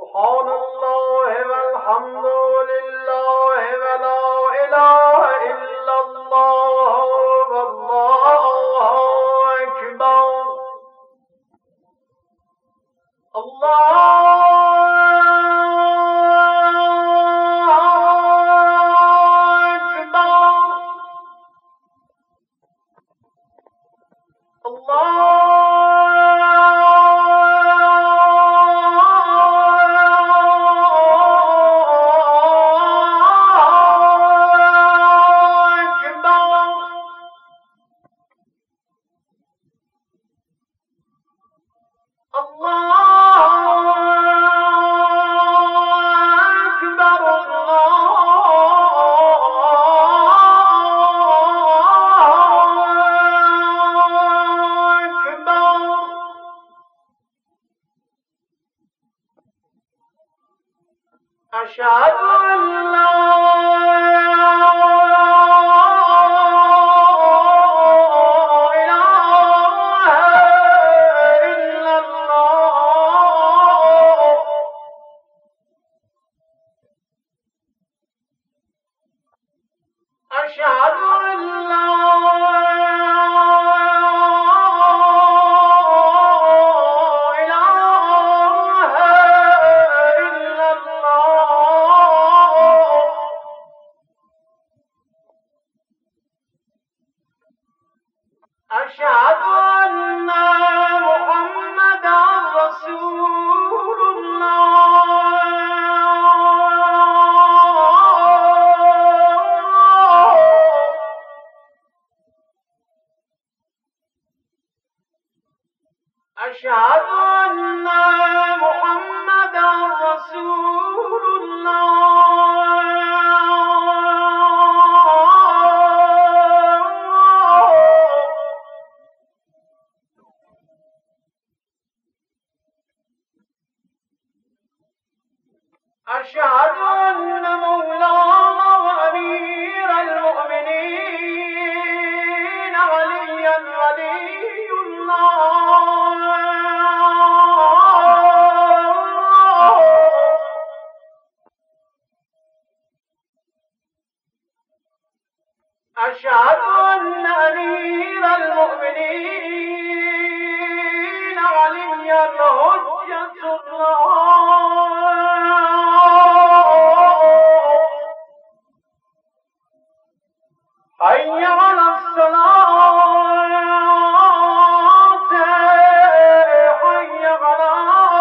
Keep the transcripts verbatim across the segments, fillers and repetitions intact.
سبحان الله والحمد لله ولا إله إلا الله والله أكبر. الله أشهد أن لا إله إلا الله. أشهد أن لا أشهد أن محمدا رسول الله. أشهد أن محمدا رسول الله. أشهد أن مولانا وأمير المؤمنين عليا ولي الله. أشهد أن أمير المؤمنين عليا حجة الله. حي على الصلاة، حي على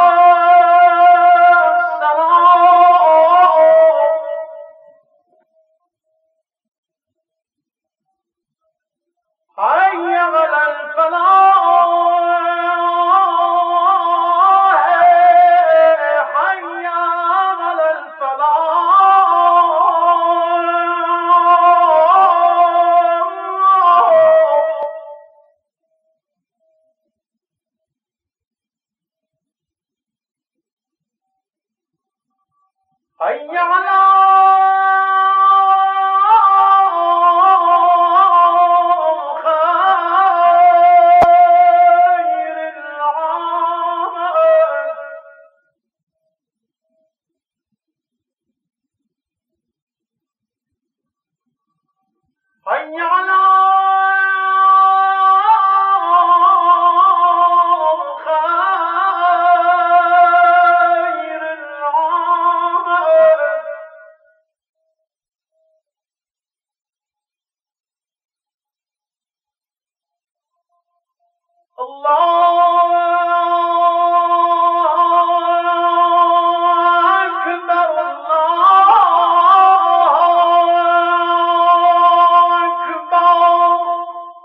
الصلاة، حي على الفلاح، حي على حي على خير العمل. حي على الله أكبر. الله أكبر.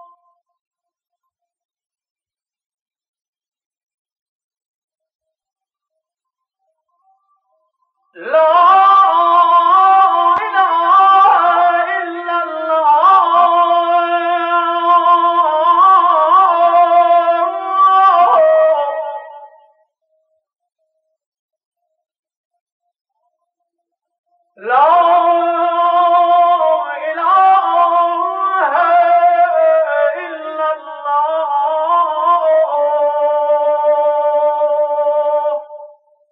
لا لا